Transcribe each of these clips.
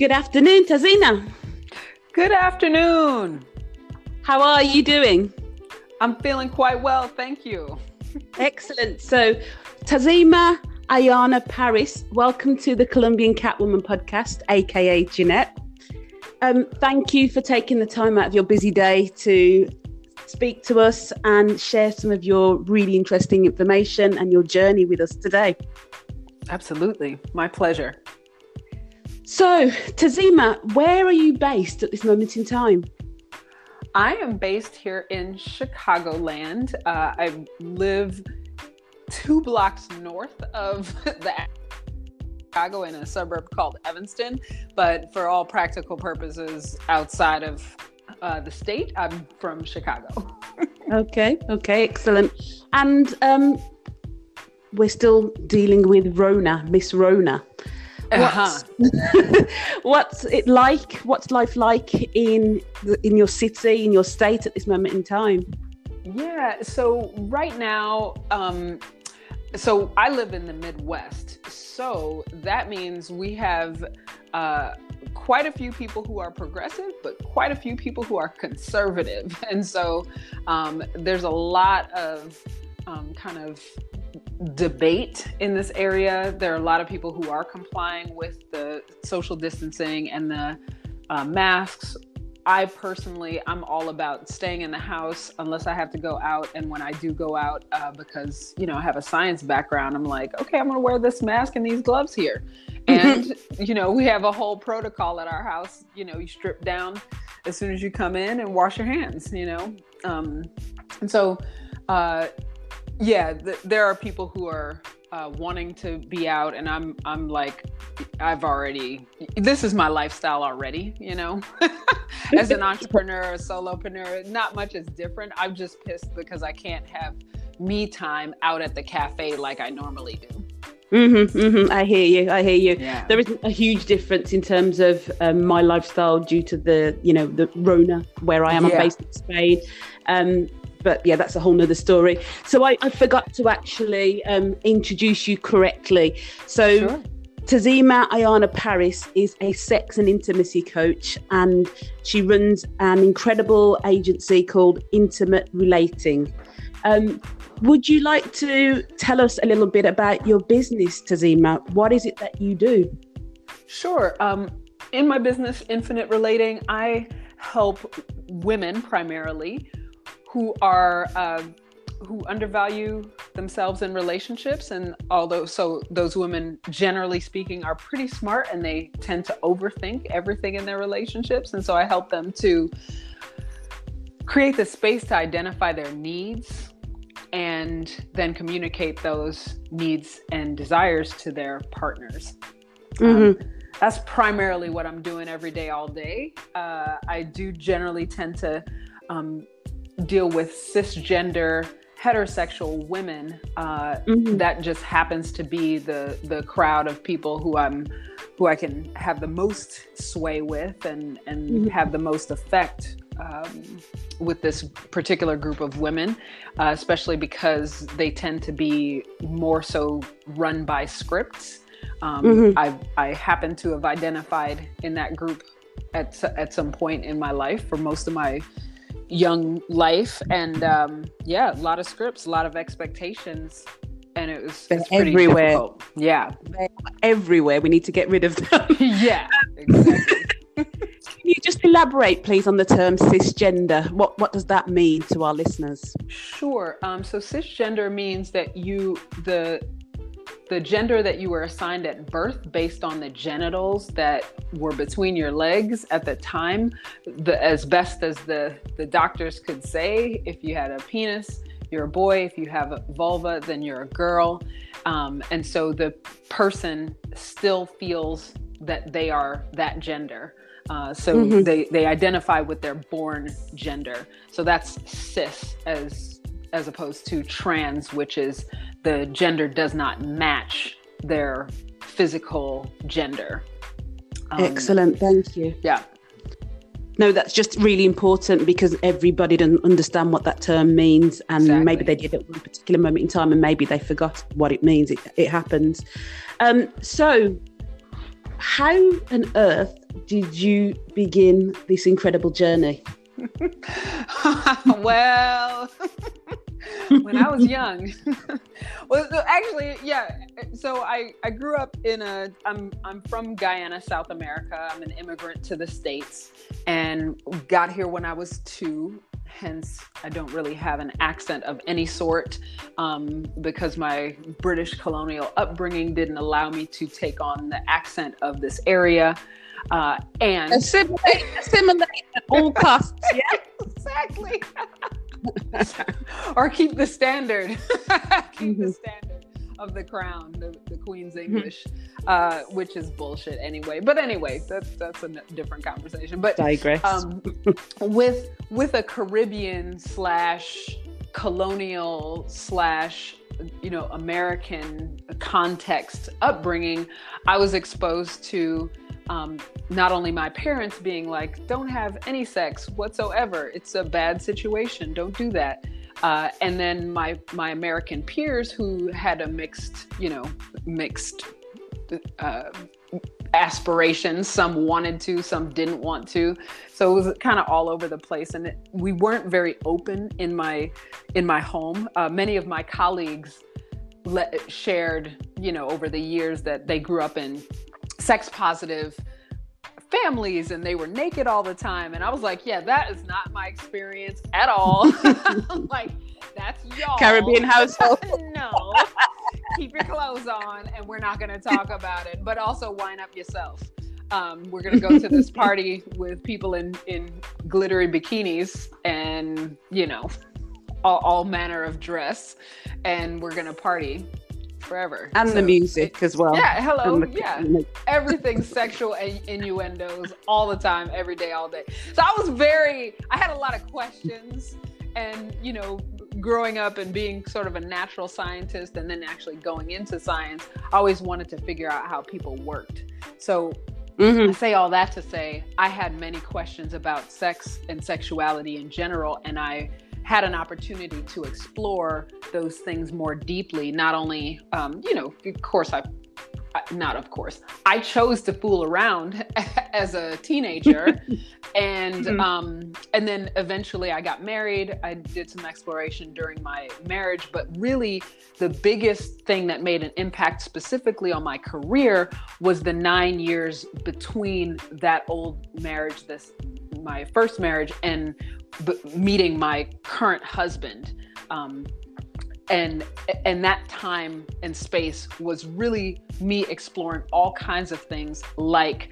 Good afternoon, Tazina. Good afternoon. How are you doing? I'm feeling quite well, thank you. Excellent. So, Tazima Ayana Paris, welcome to the Colombian Catwoman podcast, aka Jeanette. Thank you for taking the time out of your busy day to speak to us and share some of your really interesting information and your journey with us today. Absolutely. My pleasure. So, Tazima, where are you based at this moment in time? I am based here in Chicagoland. I live 2 blocks north of the Chicago in a suburb called Evanston, but for all practical purposes outside of the state, I'm from Chicago. Okay, excellent. And we're still dealing with Rona, Miss Rona. What's it like? What's life like in your city, in your state at this moment in time? Yeah, so right now, so I live in the Midwest. So that means we have quite a few people who are progressive, but quite a few people who are conservative. And so there's a lot of kind of debate in this area. There are a lot of people who are complying with the social distancing and the masks. I'm all about staying in the house unless I have to go out. And when I do go out, because, I have a science background, I'm like, okay, I'm going to wear this mask and these gloves here. And, we have a whole protocol at our house. You strip down as soon as you come in and wash your hands, and so, there are people who are wanting to be out, and I'm like, this is my lifestyle already, as an entrepreneur, a solopreneur, not much is different. I'm just pissed because I can't have me time out at the cafe like I normally do. I hear you. Yeah. There isn't a huge difference in terms of my lifestyle due to the Rona where I am. I'm based in Spain. But yeah, that's a whole nother story. So I forgot to actually introduce you correctly. So Sure. Tazima Ayana Paris is a sex and intimacy coach, and she runs an incredible agency called Intimate Relating. Would you like to tell us a little bit about your business, Tazima? What is it that you do? Sure. In my business, Infinite Relating, I help women primarily who undervalue themselves in relationships. And those women, generally speaking, are pretty smart and they tend to overthink everything in their relationships. And so I help them to create the space to identify their needs and then communicate those needs and desires to their partners. That's primarily what I'm doing every day, all day. I do generally tend to deal with cisgender heterosexual women. That just happens to be the crowd of people who I can have the most sway with and have the most effect with this particular group of women, especially because they tend to be more so run by scripts. I happen to have identified in that group at some point in my life for most of my young life, and a lot of scripts, a lot of expectations, and it's pretty everywhere. Difficult. Yeah, they're everywhere. We need to get rid of them. Yeah, exactly. Can you just elaborate, please, on the term cisgender? What does that mean to our listeners? Sure. So cisgender means that the gender that you were assigned at birth based on the genitals that were between your legs at the time, as best as the doctors could say. If you had a penis, you're a boy. If you have a vulva, then you're a girl. And so the person still feels that they are that gender. They identify with their born gender. So that's cis as opposed to trans, which is the gender does not match their physical gender. Excellent. Thank you. Yeah. No, that's just really important because everybody doesn't understand what that term means. And Exactly. Maybe they did at one particular moment in time and maybe they forgot what it means. It happens. So how on earth did you begin this incredible journey? Well, when I was young. Well, actually, yeah. So I grew up I'm from Guyana, South America. I'm an immigrant to the States and got here when I was 2. Hence, I don't really have an accent of any sort because my British colonial upbringing didn't allow me to take on the accent of this area. And assimilate at all costs. Yeah, exactly. Or keep the standard. Keep the standard of the crown, the Queen's English, which is bullshit anyway. But anyway, that's a different conversation. But digress. With a Caribbean / colonial / American context upbringing, I was exposed to not only my parents being like, don't have any sex whatsoever. It's a bad situation. Don't do that. And then my American peers who had a mixed aspirations. Some wanted to, some didn't want to. So it was kind of all over the place. And we weren't very open in my home. Many of my colleagues shared, over the years that they grew up in sex positive families and they were naked all the time. And I was like, yeah, that is not my experience at all. Like, that's y'all. Caribbean household. No. Keep your clothes on and we're not going to talk about it. But also wine up yourself. We're going to go to this party with people in glittery bikinis and, all manner of dress. And we're going to party forever. And so, the music as well. Yeah, hello. Yeah. Everything sexual innuendos all the time, every day, all day. So I had a lot of questions and, growing up and being sort of a natural scientist and then actually going into science, I always wanted to figure out how people worked. So I say all that to say I had many questions about sex and sexuality in general, and I had an opportunity to explore those things more deeply. Not only, I chose to fool around as a teenager, and then eventually I got married. I did some exploration during my marriage, but really the biggest thing that made an impact specifically on my career was the 9 years between that old marriage, my first marriage, and meeting my current husband. And that time and space was really me exploring all kinds of things like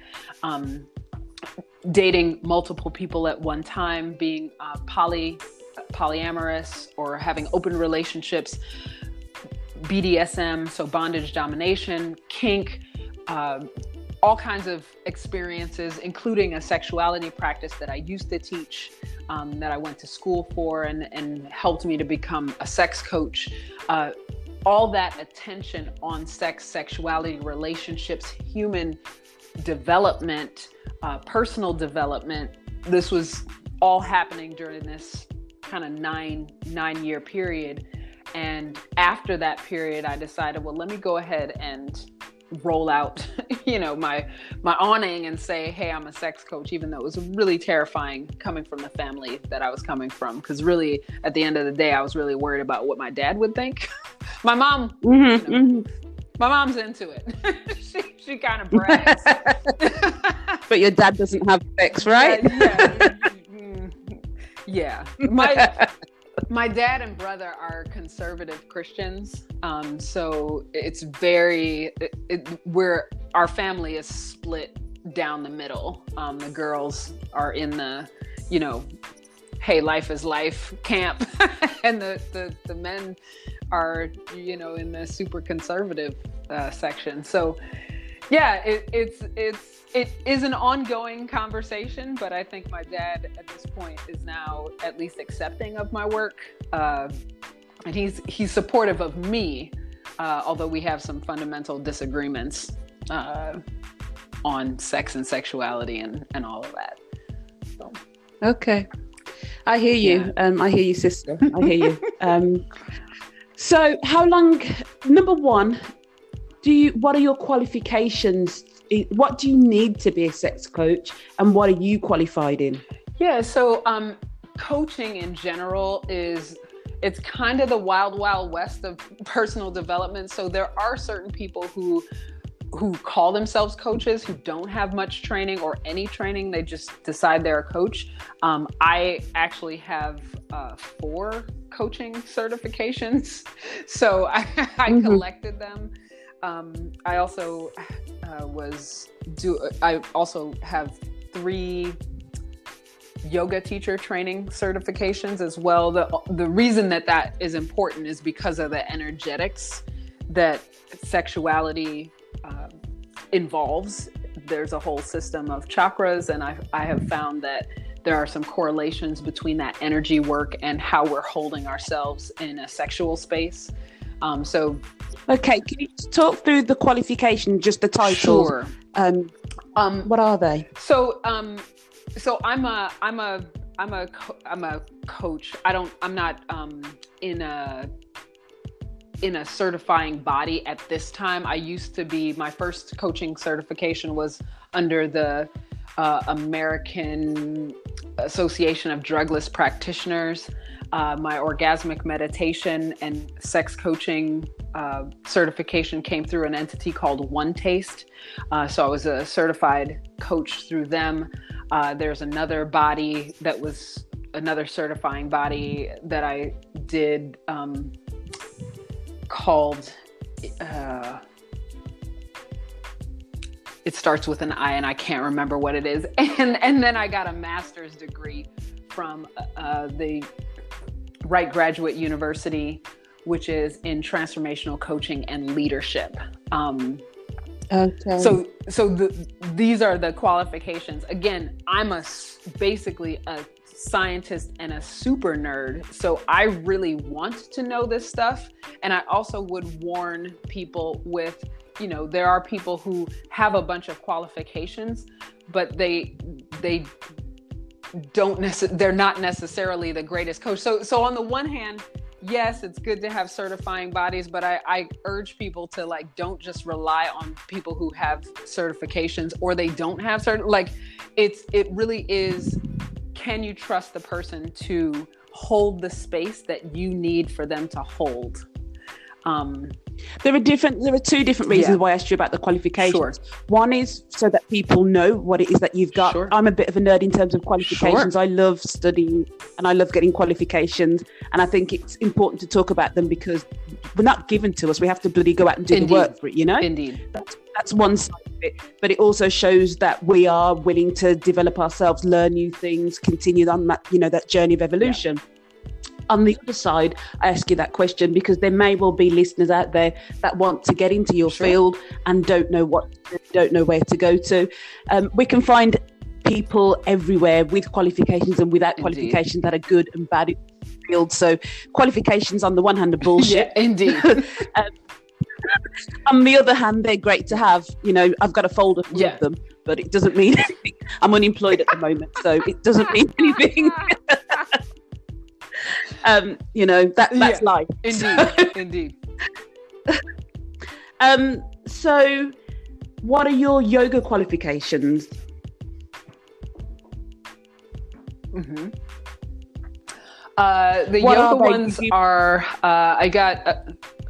dating multiple people at one time, being polyamorous or having open relationships, BDSM, so bondage, domination, kink, all kinds of experiences, including a sexuality practice that I used to teach, that I went to school for and helped me to become a sex coach. All that attention on sex, sexuality, relationships, human development, personal development. This was all happening during this kind of nine-year period. And after that period, I decided, well, let me go ahead and roll out, my awning and say, hey, I'm a sex coach, even though it was really terrifying coming from the family that I was coming from. Because really, at the end of the day, I was really worried about what my dad would think. My mom, my mom's into it. she kind of brags. But your dad doesn't have sex, right? Yeah. My dad and brother are conservative Christians, so it's our family is split down the middle. The girls are in the, hey, life is life camp, and the men are, in the super conservative section. So, yeah, it is an ongoing conversation, but I think my dad at this point is now at least accepting of my work, and he's supportive of me, although we have some fundamental disagreements on sex and sexuality and all of that. So. Okay, I hear you. Yeah. I hear you, sister. I hear you. So, how long? Number one. What are your qualifications what do you need to be a sex coach, and what are you qualified in? Yeah, so coaching in general it's kind of the wild, wild west of personal development. So there are certain people who call themselves coaches who don't have much training or any training. They just decide they're a coach. I actually have 4 coaching certifications. So I collected them. I also I also have 3 yoga teacher training certifications as well. The reason that is important is because of the energetics that sexuality involves. There's a whole system of chakras, and I have found that there are some correlations between that energy work and how we're holding ourselves in a sexual space. Okay, can you talk through the qualification, just the titles? Sure. What are they? So I'm a coach. I'm not in a certifying body at this time. I used to be. My first coaching certification was under the American Association of Drugless Practitioners. My orgasmic meditation and sex coaching certification came through an entity called One Taste. So I was a certified coach through them. There's another body that was another certifying body that I did called, it starts with an I and I can't remember what it is. And then I got a master's degree from the Wright Graduate University, which is in transformational coaching and leadership. Okay. So these are the qualifications. Again, I'm basically a scientist and a super nerd. So I really want to know this stuff. And I also would warn people with, there are people who have a bunch of qualifications, but they they're not necessarily the greatest coach. So on the one hand, yes, it's good to have certifying bodies, but I urge people to don't just rely on people who have certifications or they don't have it really is, can you trust the person to hold the space that you need for them to hold? There are 2 different reasons why I asked you about the qualifications. Sure. One is so that people know what it is that you've got. Sure. I'm a bit of a nerd in terms of qualifications. Sure. I love studying and I love getting qualifications. And I think it's important to talk about them because we're not given to us. We have to bloody go out and do Indeed. the work for it, Indeed. That's one side of it. But it also shows that we are willing to develop ourselves, learn new things, continue on that, that journey of evolution. Yeah. On the other side, I ask you that question because there may well be listeners out there that want to get into your field and don't know where to go to. We can find people everywhere with qualifications and without qualifications that are good and bad in the field. So qualifications on the one hand are bullshit. Yeah, indeed. On the other hand, they're great to have. I've got a folder full of them, but it doesn't mean anything. I'm unemployed at the moment, so it doesn't mean anything. That's life. Indeed. So what are your yoga qualifications? Mm-hmm. The yoga ones are, I got,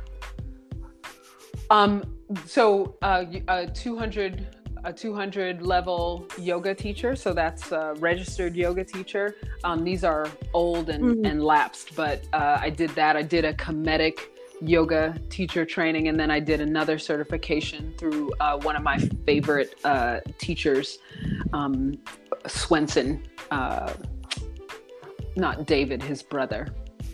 200 level yoga teacher. So that's a registered yoga teacher. These are old and lapsed, but I did that. I did a Kemetic yoga teacher training, and then I did another certification through one of my favorite teachers, Swenson, not David, his brother,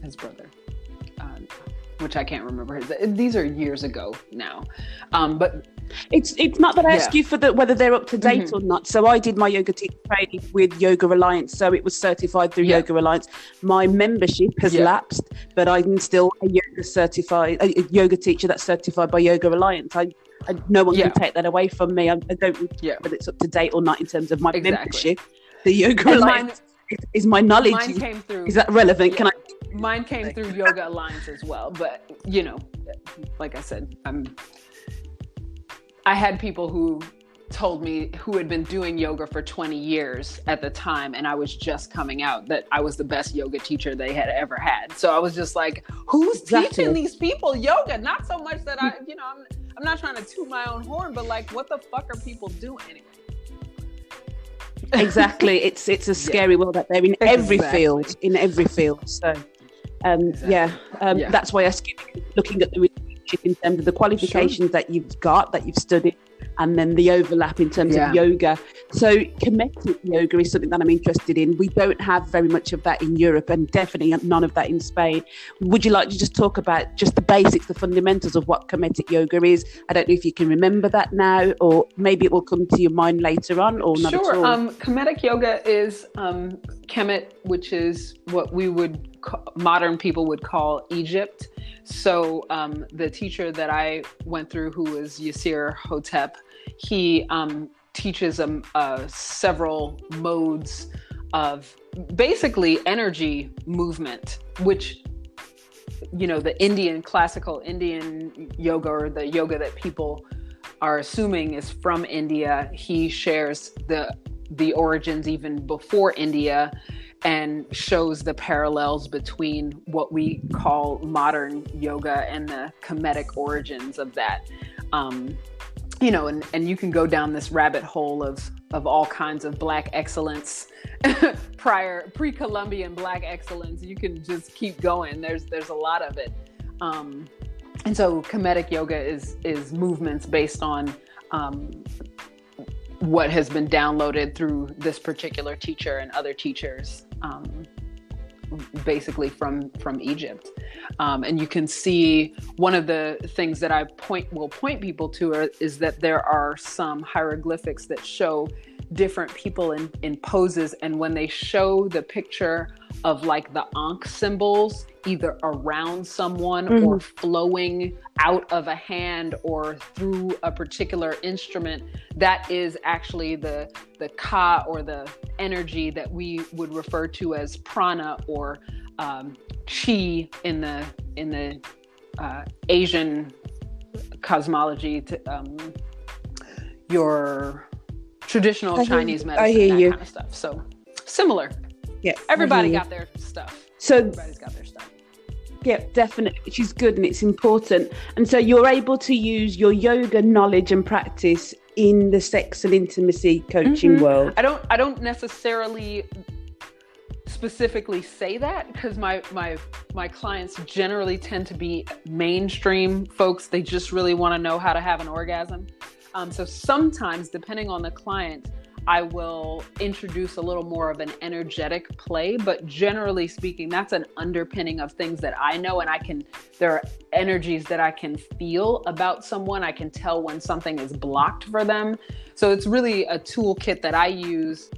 which I can't remember. These are years ago now, but it's not that I ask you for whether they're up to date or not. So I did my yoga teacher training with Yoga Alliance, so it was certified through Yoga Alliance. My membership has lapsed, but I'm still a yoga teacher that's certified by Yoga Alliance. No one can take that away from me. I don't know whether it's up to date or not in terms of my membership. The Yoga Alliance is my knowledge. Mine came through. Is that relevant? Can I? Mine came through Yoga Alliance as well, but like I said, I had people who told me, who had been doing yoga for 20 years at the time, and I was just coming out, that I was the best yoga teacher they had ever had. So I was just like, who's teaching these people yoga? Not so much that I'm not trying to toot my own horn, but like, what the fuck are people doing anyway? Exactly. It's a scary world out there in every field, So that's why I ask you, looking at the relationship in terms of the qualifications that you've got, that you've studied, and then the overlap in terms of yoga. So Kemetic yoga is something that I'm interested in. We don't have very much of that in Europe, and definitely none of that in Spain. Would you like to just talk about just the basics, the fundamentals of what Kemetic yoga is? I don't know if you can remember that now, or maybe it will come to your mind later on, or not at all. Kemetic yoga is Kemet, which is what we would modern people would call Egypt. So the teacher that I went through, who was Yasir Hotep, he teaches several modes of basically energy movement, which, the classical Indian yoga, or the yoga that people are assuming is from India. He shares the origins even before India, and shows the parallels between what we call modern yoga and the Kemetic origins of that. And you can go down this rabbit hole of all kinds of Black excellence, pre-Columbian Black excellence. You can just keep going. There's a lot of it. And so Kemetic yoga is movements based on what has been downloaded through this particular teacher and other teachers, basically from Egypt. And you can see one of the things that I will point people to is that there are some hieroglyphics that show different people in poses. And when they show the picture of like the Ankh symbols, either around someone or flowing out of a hand or through a particular instrument, that is actually the ka, or the energy that we would refer to as prana or chi in the Asian cosmology, your traditional Chinese medicine, that kind of stuff. So similar. Yeah, everybody got their stuff. So everybody's got their stuff. Yeah, definitely, which is good and it's important. And so you're able to use your yoga knowledge and practice in the sex and intimacy coaching world. I don't necessarily specifically say that, because my clients generally tend to be mainstream folks. They just really want to know how to have an orgasm. So sometimes, depending on the client, I will introduce a little more of an energetic play, but generally speaking, that's an underpinning of things that I know, and there are energies that I can feel about someone. I can tell when something is blocked for them. So it's really a toolkit that I use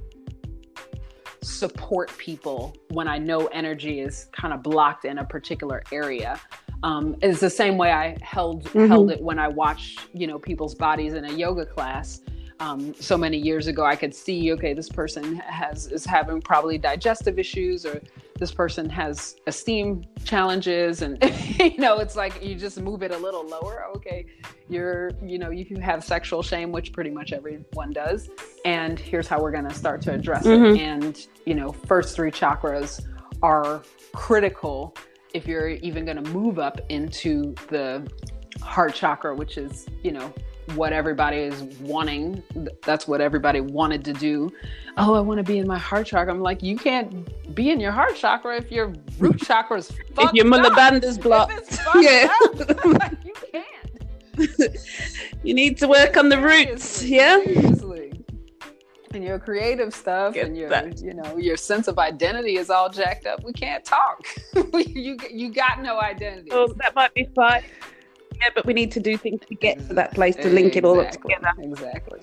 to support people when I know energy is kind of blocked in a particular area. It's the same way I held it when I watched, people's bodies in a yoga class. So many years ago, I could see, okay, this person is having probably digestive issues, or this person has esteem challenges. And, it's like, you just move it a little lower. Okay, you can have sexual shame, which pretty much everyone does. And here's how we're going to start to address it. And, first three chakras are critical if you're even going to move up into the heart chakra, which is, what everybody is wanting. That's what everybody wanted to do. Oh, I want to be in my heart chakra. I'm like, you can't be in your heart chakra if your root chakra is fucked if your Muladhara's blocked. If it's fucked up, like, you can't. You need to work on the roots. Seriously. And your creative stuff and your sense of identity is all jacked up. We can't talk. you got no identity. Oh, that might be fine. Yeah, but we need to do things to get to that place to link it all up together. Exactly.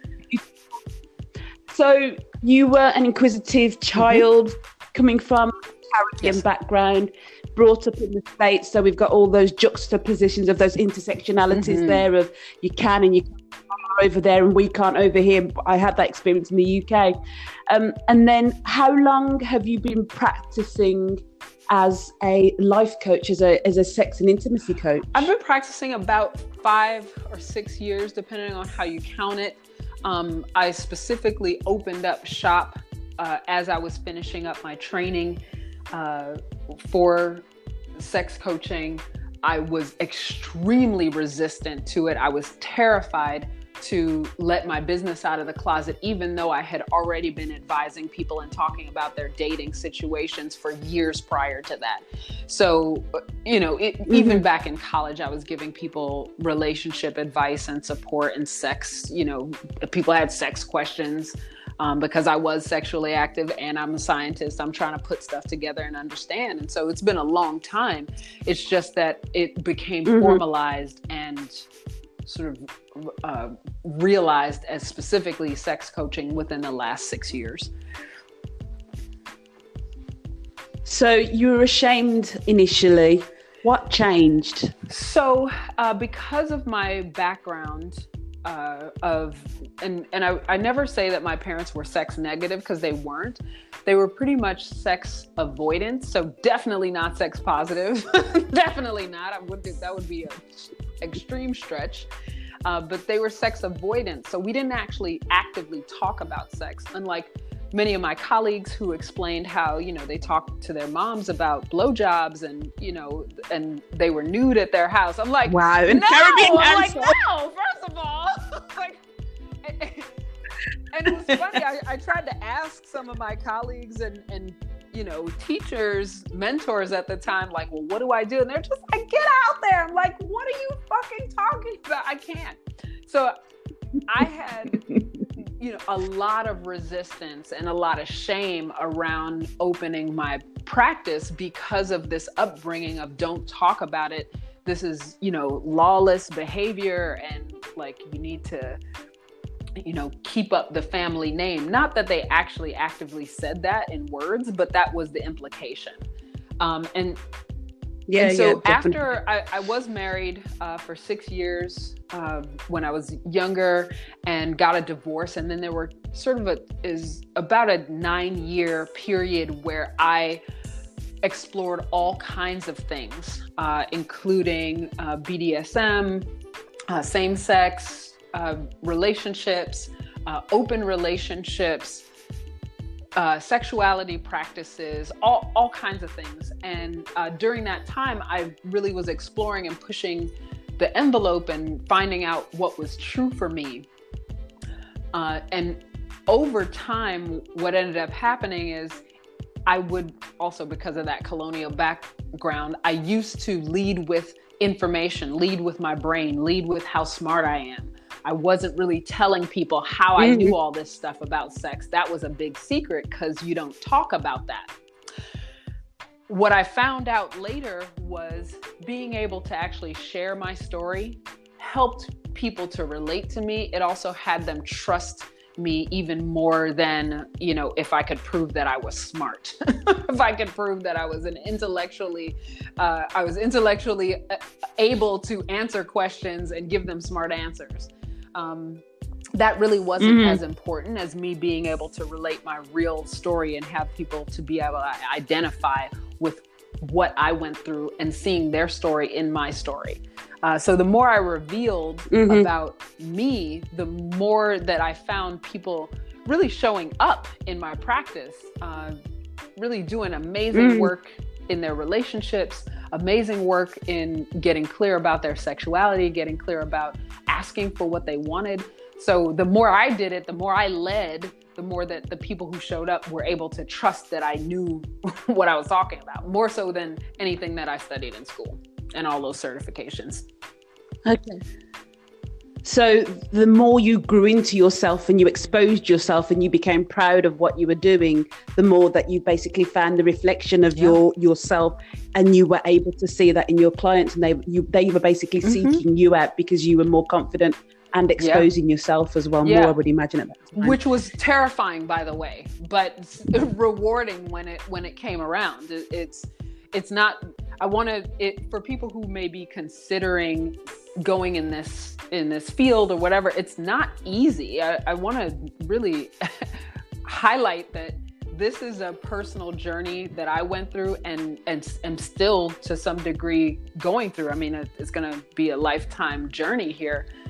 So you were an inquisitive child coming from a Caribbean background, brought up in the States. So we've got all those juxtapositions of those intersectionalities there of you can and you can't over there and we can't over here. I had that experience in the UK. And then how long have you been practicing as a life coach, as a sex and intimacy coach? I've been practicing about 5 or 6 years, depending on how you count it. I specifically opened up shop as I was finishing up my training for sex coaching. I was extremely resistant to it. I was terrified to let my business out of the closet, even though I had already been advising people and talking about their dating situations for years prior to that. So, even back in college, I was giving people relationship advice and support and sex. People had sex questions. Because I was sexually active and I'm a scientist, I'm trying to put stuff together and understand. And so it's been a long time. It's just that it became formalized and sort of realized as specifically sex coaching within the last 6 years. So you were ashamed initially. What changed? So because of my background, I never say that my parents were sex negative, because they weren't. They were pretty much sex avoidant, so definitely not sex positive. Definitely not. That would be an extreme stretch. But they were sex avoidant, so we didn't actually actively talk about sex, unlike many of my colleagues who explained how, they talked to their moms about blowjobs and they were nude at their house. I'm like, wow. No, I'm like, no, first of all. And it was funny. I tried to ask some of my colleagues and teachers, mentors at the time, like, well, what do I do? And they're just like, get out there. I'm like, what are you fucking talking about? I can't. So I had a lot of resistance and a lot of shame around opening my practice because of this upbringing of don't talk about it. This is, lawless behavior, and like, you need to, keep up the family name. Not that they actually actively said that in words, but that was the implication. And so after I was married for 6 years when I was younger, and got a divorce, and then there were about a 9-year period where I explored all kinds of things, including BDSM, same-sex relationships, open relationships, sexuality practices, all kinds of things. And during that time, I really was exploring and pushing the envelope and finding out what was true for me. And over time, what ended up happening is I would also, because of that colonial background, I used to lead with information, lead with my brain, lead with how smart I am. I wasn't really telling people how I knew all this stuff about sex. That was a big secret, because you don't talk about that. What I found out later was being able to actually share my story helped people to relate to me. It also had them trust me even more than, if I could prove that I was smart, if I could prove that I was intellectually able to answer questions and give them smart answers. That really wasn't as important as me being able to relate my real story and have people to be able to identify with what I went through and seeing their story in my story. So the more I revealed about me, the more that I found people really showing up in my practice, really doing amazing work in their relationships, amazing work in getting clear about their sexuality, getting clear about asking for what they wanted. So the more I did it, the more I led, the more that the people who showed up were able to trust that I knew what I was talking about, more so than anything that I studied in school and all those certifications. Okay. So the more you grew into yourself and you exposed yourself and you became proud of what you were doing, the more that you basically found the reflection of yourself, and you were able to see that in your clients, and they were basically seeking you out because you were more confident and exposing yourself as well more, I would imagine, at that time. Which was terrifying, by the way, but rewarding when it came around. It's not, I want it for people who may be considering going in this field or whatever. It's not easy. I want to really highlight that this is a personal journey that I went through and am still to some degree going through. I mean, it's going to be a lifetime journey here.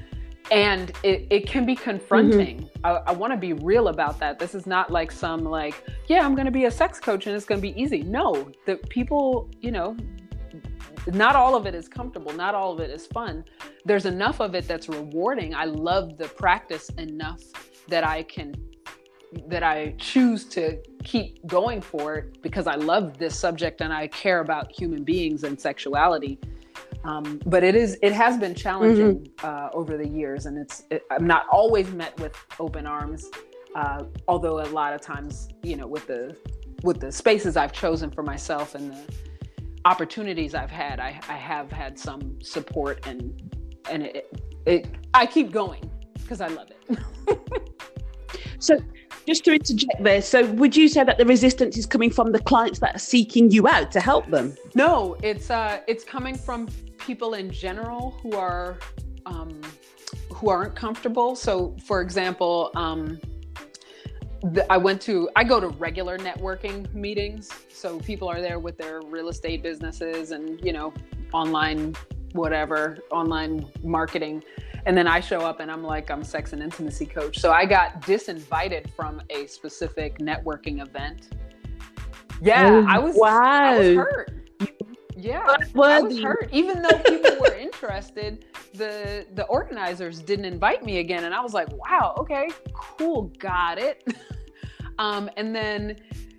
And it can be confronting. I want to be real about that. This is not like some like, yeah, I'm going to be a sex coach and it's going to be easy. No, the people, you know, not all of it is comfortable. Not all of it is fun. There's enough of it that's rewarding. I love the practice enough that I choose to keep going for it because I love this subject and I care about human beings and sexuality. But it has been challenging over the years, and I'm not always met with open arms. Although a lot of times, you know, with the spaces I've chosen for myself and the opportunities I've had, I have had some support, and I keep going because I love it. So, just to interject there, so would you say that the resistance is coming from the clients that are seeking you out to help them? No, it's coming from people in general who aren't comfortable. So, for example, I go to regular networking meetings. So people are there with their real estate businesses and, you know, online marketing. And then I show up and I'm like, I'm a sex and intimacy coach. So I got disinvited from a specific networking event. Yeah, I was hurt. Yeah, I was hurt. Even though people were interested, the organizers didn't invite me again. And I was like, wow, okay, cool, got it. And then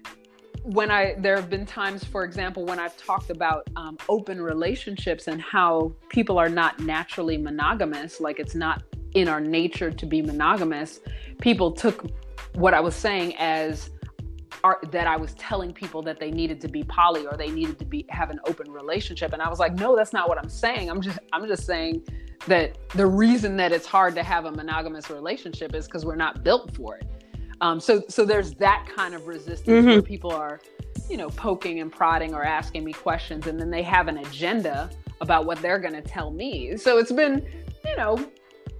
there have been times, for example, when I've talked about open relationships and how people are not naturally monogamous, like it's not in our nature to be monogamous, people took what I was saying as that I was telling people that they needed to be poly or they needed to have an open relationship. And I was like, no, that's not what I'm saying. I'm just saying that the reason that it's hard to have a monogamous relationship is because we're not built for it. So there's that kind of resistance where people are, you know, poking and prodding or asking me questions, and then they have an agenda about what they're going to tell me. So it's been, you know,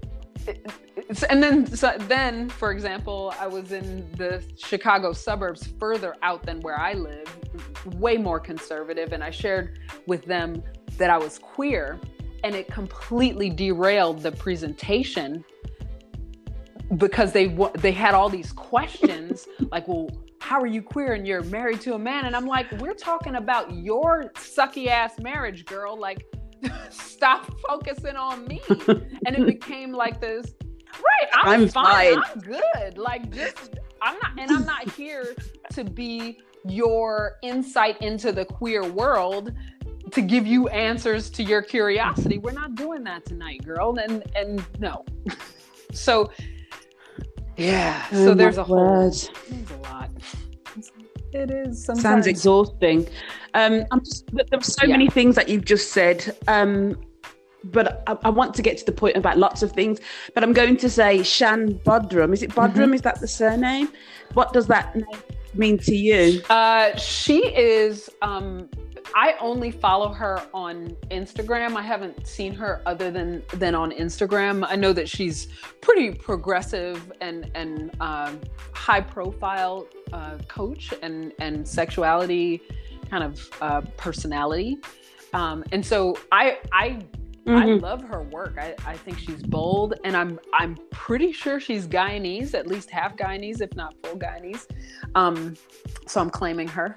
and then, for example, I was in the Chicago suburbs further out than where I live, way more conservative. And I shared with them that I was queer, and it completely derailed the presentation because they had all these questions like, well, how are you queer and you're married to a man? And I'm like, we're talking about your sucky ass marriage, girl. Like, stop focusing on me. And it became like this, right, I'm fine. I'm good. Like, I'm not here to be your insight into the queer world to give you answers to your curiosity. We're not doing that tonight, girl. And no. So yeah. So there's a lot. It is sometimes. Sounds exhausting. There's so many things that you've just said. But I want to get to the point about lots of things. But I'm going to say Shan Bodrum. Is it Bodrum? Is that the surname? What does that name mean to you? She is. I only follow her on Instagram. I haven't seen her other than on Instagram. I know that she's pretty progressive and high profile coach and sexuality kind of personality. And so I love her work. I think she's bold, and I'm pretty sure she's Guyanese, at least half Guyanese, if not full Guyanese. So I'm claiming her.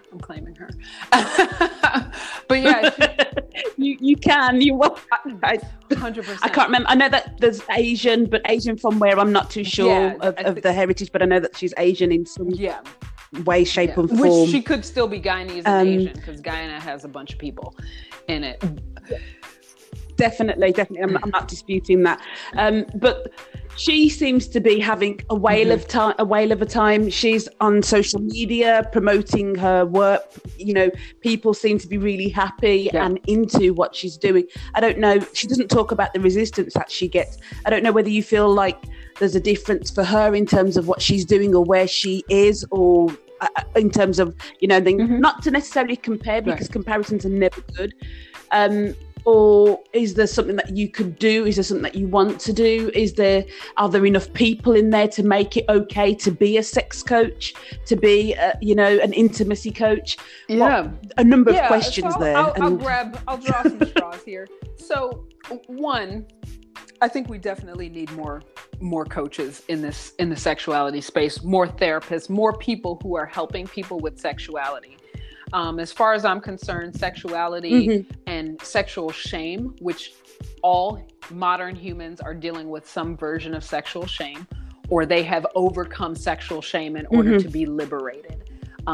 But yeah, you can. You will. 100%. I can't remember. I know that there's Asian, but Asian from where I'm not too sure of the heritage. But I know that she's Asian in some way, shape, and form. Which she could still be Guyanese and Asian, because Guyana has a bunch of people in it. Definitely. I'm not disputing that. But she seems to be having a whale of a time. She's on social media promoting her work. You know, people seem to be really happy and into what she's doing. I don't know. She doesn't talk about the resistance that she gets. I don't know whether you feel like there's a difference for her in terms of what she's doing or where she is, or in terms of, you know, not to necessarily compare, because comparisons are never good. Or is there something that you could do? Is there something that you want to do? Are there enough people in there to make it okay to be a sex coach, to be, an intimacy coach? Yeah. A number of questions so there. I'll draw some straws here. So one, think we definitely need more coaches in the sexuality space, more therapists, more people who are helping people with sexuality. As far as I'm concerned, sexuality and sexual shame, which all modern humans are dealing with some version of sexual shame, or they have overcome sexual shame in order to be liberated.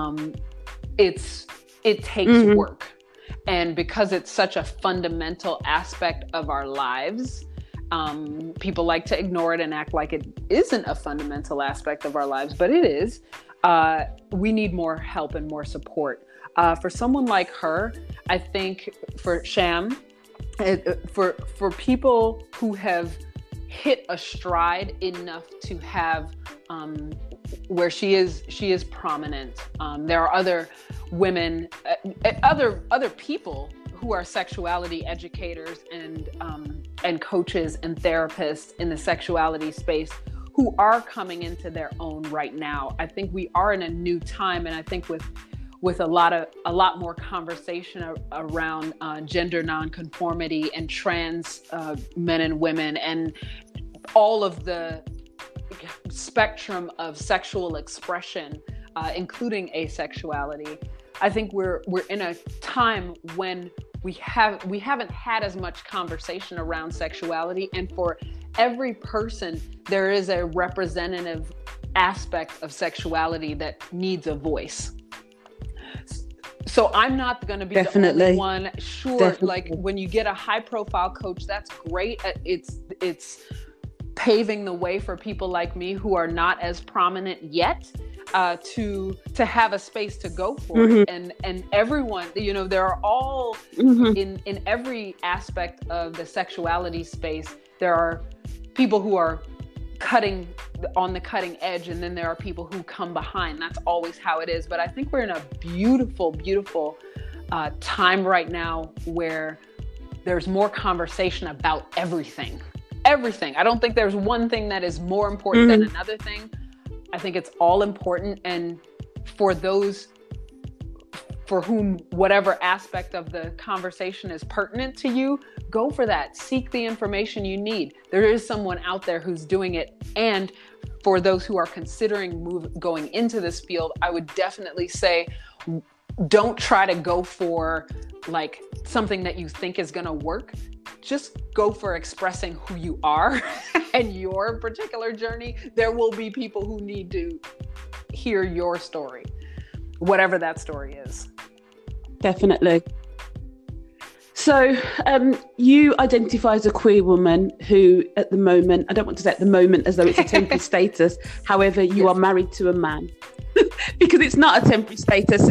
It takes work. And because it's such a fundamental aspect of our lives, people like to ignore it and act like it isn't a fundamental aspect of our lives, but it is. We need more help and more support. For someone like her, I think for Sham, for people who have hit a stride enough to have where she is prominent. There are other women, other people who are sexuality educators and coaches and therapists in the sexuality space who are coming into their own right now. I think we are in a new time, and I think with a lot more conversation around gender nonconformity and trans men and women and all of the spectrum of sexual expression, including asexuality. I think we're in a time when we haven't had as much conversation around sexuality, and for every person there is a representative aspect of sexuality that needs a voice. So I'm not going to be the only one. Sure, like when you get a high profile coach, that's great. It's paving the way for people like me who are not as prominent yet to have a space to go for it. And everyone, there are all in every aspect of the sexuality space, there are people who are on the cutting edge, and then there are people who come behind. That's always how it is. But I think we're in a beautiful, beautiful time right now where there's more conversation about everything. I don't think there's one thing that is more important than another thing. I think it's all important. And for those for whom whatever aspect of the conversation is pertinent to you, go for that. Seek the information you need. There is someone out there who's doing it. And for those who are considering going into this field, I would definitely say, don't try to go for like something that you think is going to work. Just go for expressing who you are and your particular journey. There will be people who need to hear your story, whatever that story is. Definitely. So you identify as a queer woman who at the moment, I don't want to say at the moment as though it's a temporary status, however, you are married to a man because it's not a temporary status.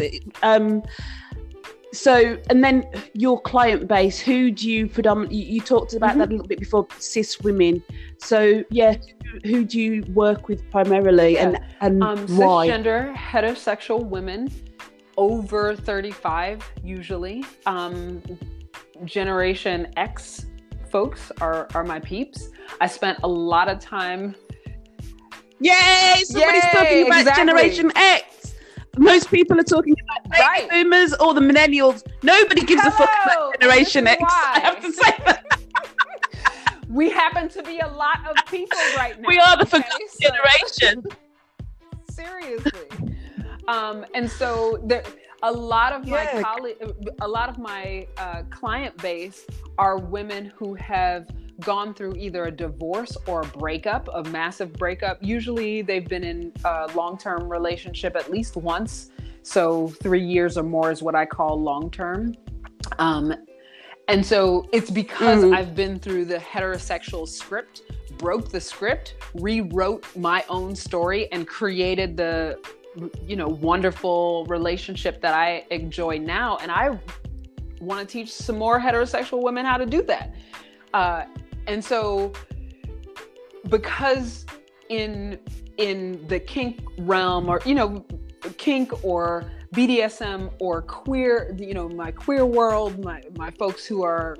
So, and then your client base, who do you predominantly, you talked about that a little bit before, cis women. So yeah, who do you work with primarily and why? Cisgender, heterosexual women over 35 usually. Generation X folks are my peeps. I spent a lot of time. Yay! Somebody's talking about Generation X. Most people are talking about baby boomers or the millennials. Nobody gives a fuck about Generation X. I have to say that. We happen to be a lot of people right now. We are the forgotten generation. Seriously. And so a lot of my client base are women who have gone through either a divorce or a breakup, a massive breakup. Usually they've been in a long-term relationship at least once. So 3 years or more is what I call long-term. And so it's because I've been through the heterosexual script, broke the script, rewrote my own story, and created the wonderful relationship that I enjoy now. And I want to teach some more heterosexual women how to do that. And so because in the kink realm, or, kink or BDSM or queer, my queer world, my folks who are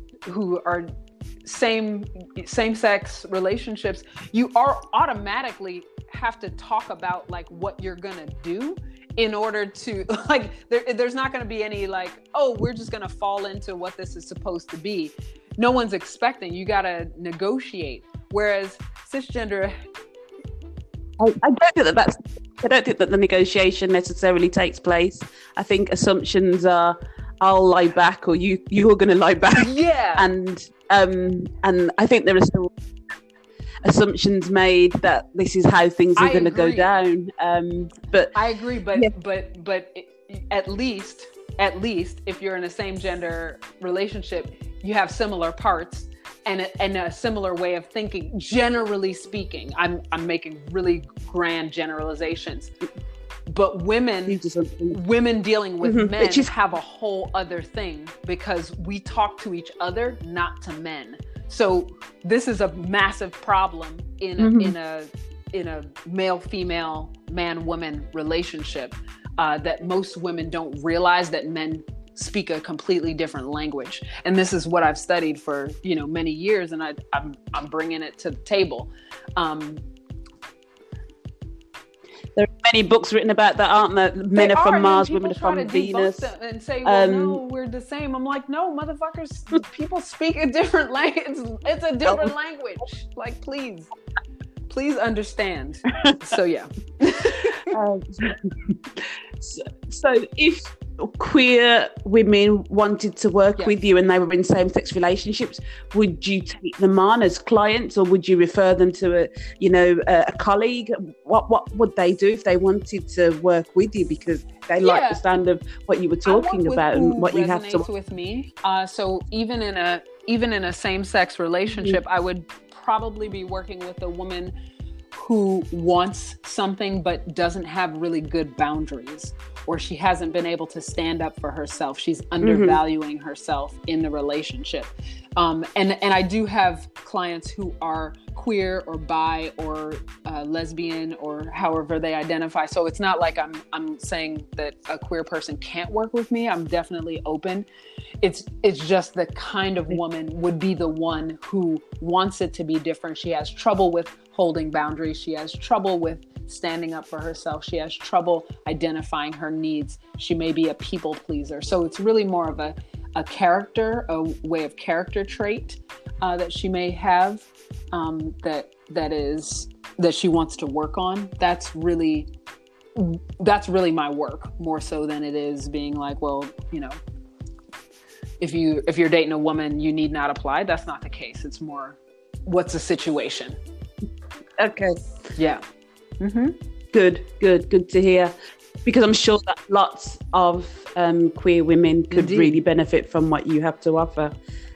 same-sex relationships, you are automatically have to talk about like what you're gonna do in order to there's not going to be any like, oh, we're just going to fall into what this is supposed to be. no one's expecting. You got to negotiate. Whereas cisgender, I don't think that the negotiation necessarily takes place. I think assumptions are, I'll lie back, or you're going to lie back. Yeah. And I think there are still assumptions made that this is how things are going to go down. But I agree. But at least if you're in a same gender relationship, you have similar parts and a similar way of thinking. Generally speaking, I'm making really grand generalizations, but women dealing with men have a whole other thing, because we talk to each other, not to men. So this is a massive problem in a male-female, man-woman relationship, that most women don't realize that men speak a completely different language. And this is what I've studied for, many years, and I'm bringing it to the table. There are many books written about that, aren't there? Men are from Mars, women are from Venus. And say, well, no, we're the same. I'm like, no, motherfuckers, people speak a different language. It's a different language. Like, please understand. So, yeah. So if queer women wanted to work with you and they were in same-sex relationships, would you take them on as clients, or would you refer them to a colleague? What would they do if they wanted to work with you because they like the sound of what you were talking about and what you have to with me? So even in a same-sex relationship, I would probably be working with a woman who wants something but doesn't have really good boundaries, or she hasn't been able to stand up for herself. She's undervaluing herself in the relationship. And I do have clients who are queer or bi or lesbian or however they identify. So it's not like I'm saying that a queer person can't work with me. I'm definitely open. It's just the kind of woman would be the one who wants it to be different. She has trouble with holding boundaries. She has trouble with standing up for herself. She has trouble identifying her needs. She may be a people pleaser. So it's really more of a way of character trait that she may have, that she wants to work on. That's really my work, more so than it is being like, well, if you're dating a woman, you need not apply. That's not the case. It's more, what's the situation? Okay. Yeah. Mm-hmm. Good to hear, because I'm sure that lots of queer women could really benefit from what you have to offer.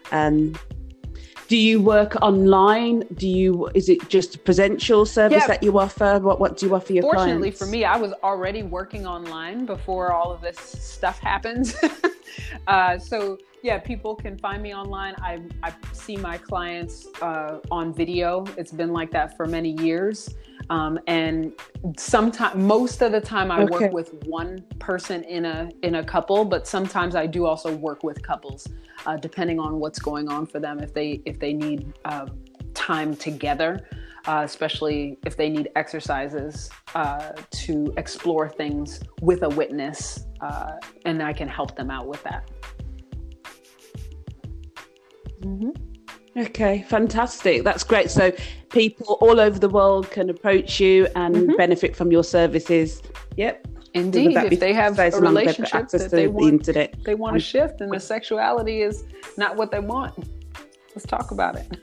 Do you work online? Is it just a presential service that you offer? What do you offer your clients? Fortunately for me, I was already working online before all of this stuff happened. So yeah, people can find me online. I see my clients on video. It's been like that for many years. And most of the time I work with one person in a couple, but sometimes I do also work with couples, depending on what's going on for them. If they need time together, especially if they need exercises to explore things with a witness, and I can help them out with that. Mm-hmm. Okay, fantastic. That's great. So people all over the world can approach you and benefit from your services. Yep. Indeed. If they have a relationship that they want to shift and the sexuality is not what they want, let's talk about it.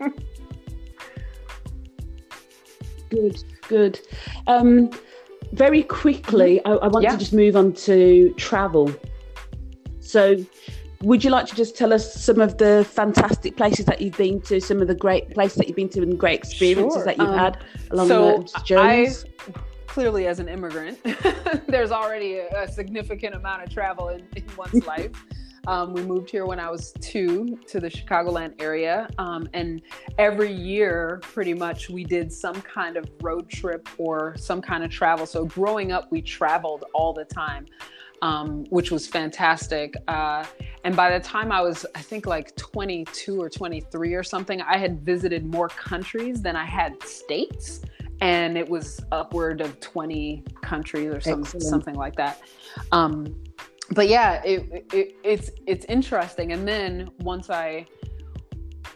Good. Very quickly, I want to just move on to travel. So would you like to just tell us some of the fantastic places that you've been to, some of the great places that you've been to and great experiences that you've had along those journeys? Clearly, as an immigrant, there's already a significant amount of travel in one's life. We moved here when I was 2 to the Chicagoland area. And every year, pretty much, we did some kind of road trip or some kind of travel. So growing up, we traveled all the time. Which was fantastic. And by the time I was, I think like 22 or 23 or something, I had visited more countries than I had states. And it was upward of 20 countries or something like that. But yeah, it's interesting. And then once I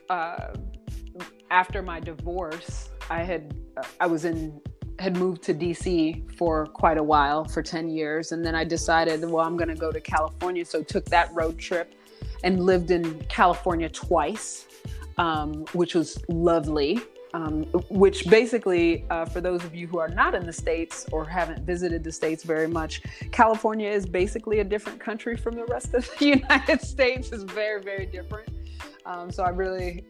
after my divorce, had moved to DC for quite a while, for 10 years. And then I decided, well, I'm going to go to California. So took that road trip and lived in California twice, which was lovely. Which basically, for those of you who are not in the States or haven't visited the States very much, California is basically a different country from the rest of the United States. It's very, very different. So I really...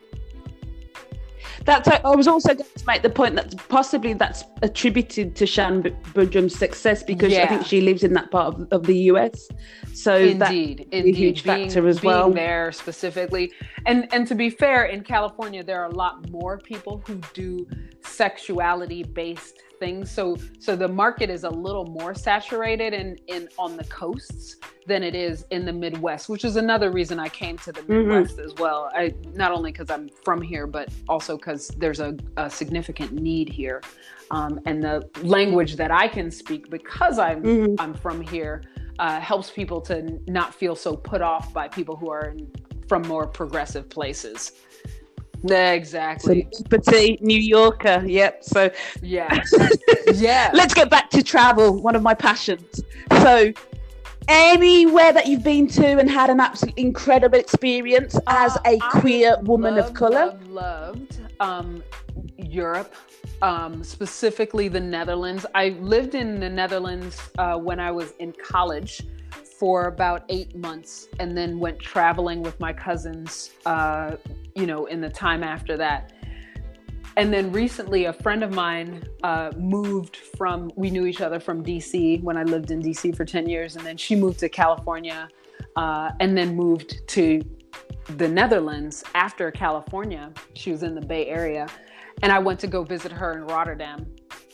I was also going to make the point that possibly that's attributed to Shan Budrum's success, because I think she lives in that part of the US. So indeed, that's a huge factor as well. Being there specifically. And to be fair, in California, there are a lot more people who do sexuality-based things. So the market is a little more saturated in on the coasts than it is in the Midwest, which is another reason I came to the Midwest as well. Not only because I'm from here, but also because there's a significant need here. And the language that I can speak because I'm from here helps people to not feel so put off by people who are from more progressive places. Exactly. So, petite New Yorker. Yep. So yeah. Let's get back to travel. One of my passions. So anywhere that you've been to and had an absolutely incredible experience as a queer woman of color? Loved Europe, specifically the Netherlands. I lived in the Netherlands when I was in college for about 8 months, and then went traveling with my cousins, in the time after that. And then recently a friend of mine we knew each other from DC when I lived in DC for 10 years. And then she moved to California and then moved to the Netherlands after California. She was in the Bay Area. And I went to go visit her in Rotterdam.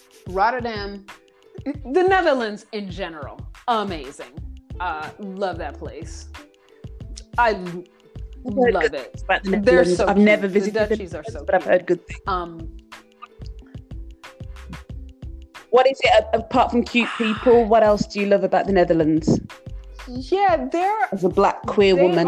The Netherlands in general, amazing. Love that place. I love it. They're so I've cute. Never visited the Dutchies are so but I've heard good things. What is it apart from cute people? What else do you love about the Netherlands? Yeah, as a black queer woman.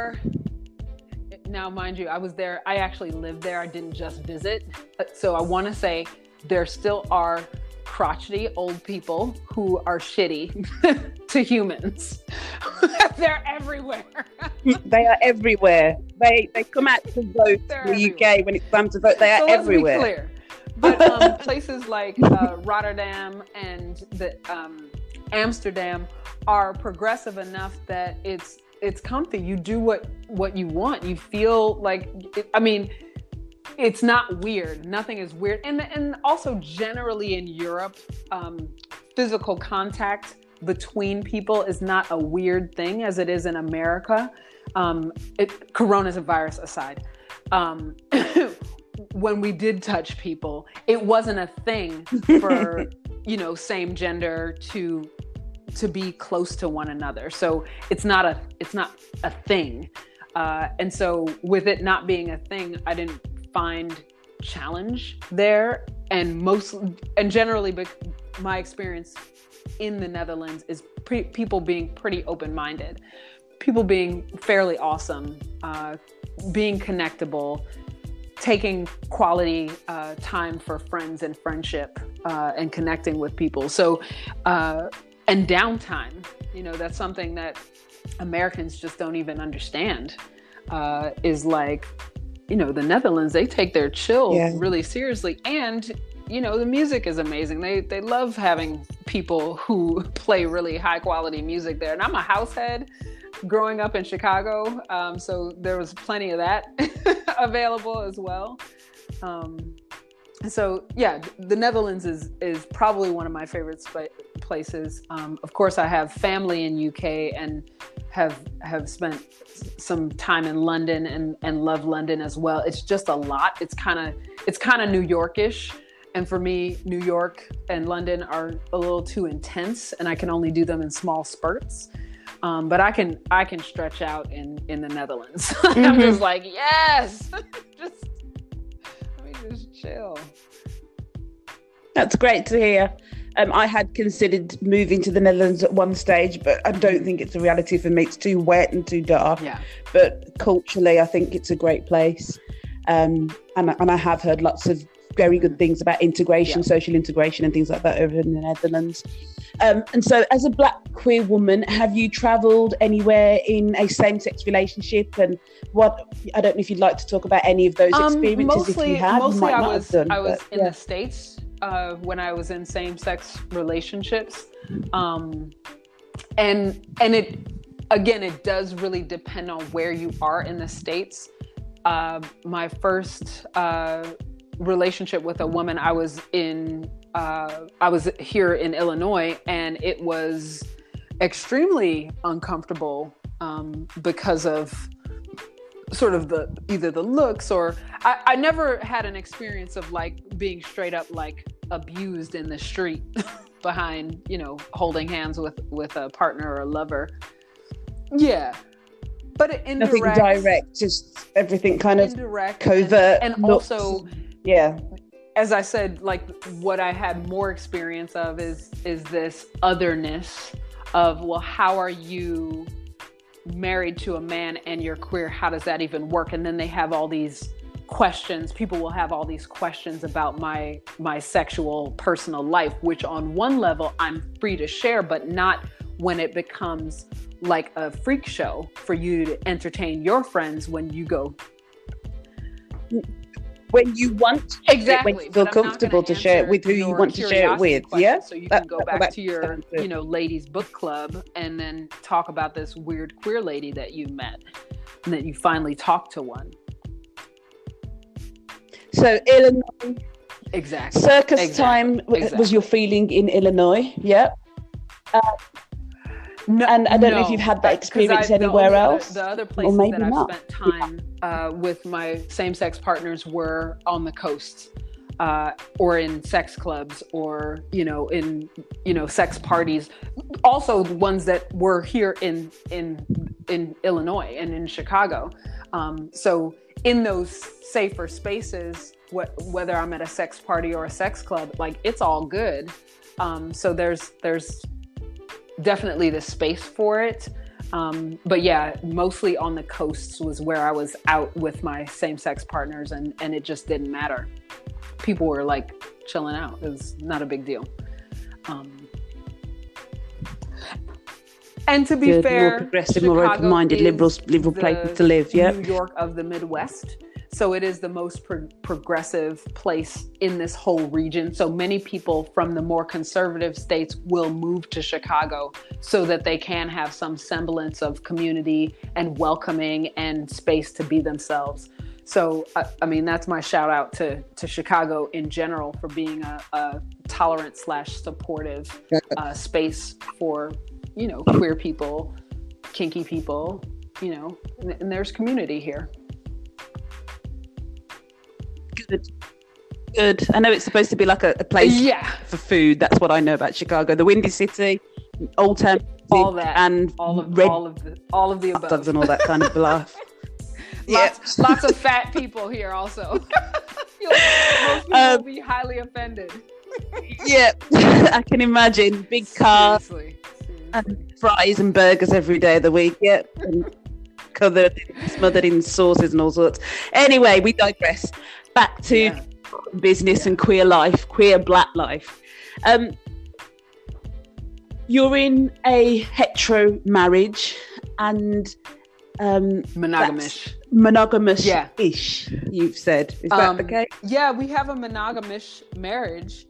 Now, mind you, I was there. I actually lived there. I didn't just visit. So I want to say there still are crotchety old people who are shitty to humans. They're everywhere. They are everywhere. They come out to vote in the UK when it's time to vote. They are everywhere. Let's be clear. But places like Rotterdam and Amsterdam are progressive enough that it's comfy. You do what you want. You feel like it's not weird. Nothing is weird. And also generally in Europe, physical contact between people is not a weird thing as it is in America. Coronavirus aside. When we did touch people, it wasn't a thing for, same gender to be close to one another. So it's not a thing. And so with it not being a thing, I didn't find challenge there. And generally, my experience in the Netherlands is people being pretty open-minded, people being fairly awesome, being connectable, taking quality time for friends and friendship, and connecting with people. So, and downtime, that's something that Americans just don't even understand, is like, the Netherlands, they take their chill really seriously. And, the music is amazing. They love having people who play really high quality music there. And I'm a house head growing up in Chicago. So there was plenty of that available as well. So yeah, the Netherlands is probably one of my favorite places. Of course, I have family in UK and have spent some time in London and love London as well. It's just a lot. It's kind of New Yorkish. And for me, New York and London are a little too intense, and I can only do them in small spurts. But I can stretch out in the Netherlands. Mm-hmm. I'm just like, yes, let me just chill. That's great to hear. I had considered moving to the Netherlands at one stage, but I don't think it's a reality for me. It's too wet and too dark. Yeah. But culturally, I think it's a great place. And I have heard lots of very good things about integration, social integration and things like that over in the Netherlands. And so as a Black queer woman, have you travelled anywhere in a same-sex relationship? And I don't know if you'd like to talk about any of those experiences. Mostly, if you have, mostly you I was in the States when I was in same-sex relationships. And it does really depend on where you are in the States. My first relationship with a woman, I was here in Illinois, and it was extremely uncomfortable because of sort of either the looks or I never had an experience of like being straight up like abused in the street behind, holding hands with a partner or a lover. Yeah. But indirect, nothing direct, just everything kind of indirect, covert. And also, yeah. As I said, like what I had more experience of is this otherness of, well, how are you married to a man and you're queer? How does that even work? And then they have all these questions. People will have all these questions about my sexual personal life, which on one level I'm free to share, but not when it becomes like a freak show for you to entertain your friends when you go. When you want, exactly, when you feel comfortable to share it with who you want to share it with, yeah. So you can go back to your, ladies' book club and then talk about this weird queer lady that you met and that you finally talked to one. So Illinois, exactly. Circus time was your feeling in Illinois, yeah. No, and I don't know if you've had that experience anywhere else. The other places that I've spent time with my same-sex partners were on the coast, or in sex clubs, or in sex parties. Also, the ones that were here in Illinois and in Chicago. So in those safer spaces, whether I'm at a sex party or a sex club, like it's all good. So there's definitely the space for it. But yeah, mostly on the coasts was where I was out with my same-sex partners, and it just didn't matter. People were like chilling out. It was not a big deal. And to be fair, more progressive, more open-minded, liberal place to live. Yeah, New York of the Midwest. So it is the most progressive place in this whole region. So many people from the more conservative states will move to Chicago so that they can have some semblance of community and welcoming and space to be themselves. So, I mean, that's my shout out to Chicago in general for being a tolerant / supportive space for, queer people, kinky people, and there's community here. Good. I know it's supposed to be like a place for food. That's what I know about Chicago. The Windy City, Old Town, all that, and all of the above, dogs and all that kind of bluff. Lots of fat people here also. Most people will be highly offended. Yeah, I can imagine. Big cars, Seriously. and fries and burgers every day of the week. Yeah, and smothered in sauces and all sorts. Anyway, we digress. Back to business and queer life, queer Black life. You're in a hetero marriage and monogamish. Monogamish-ish, you've said. Is that okay? Yeah, we have a monogamish marriage.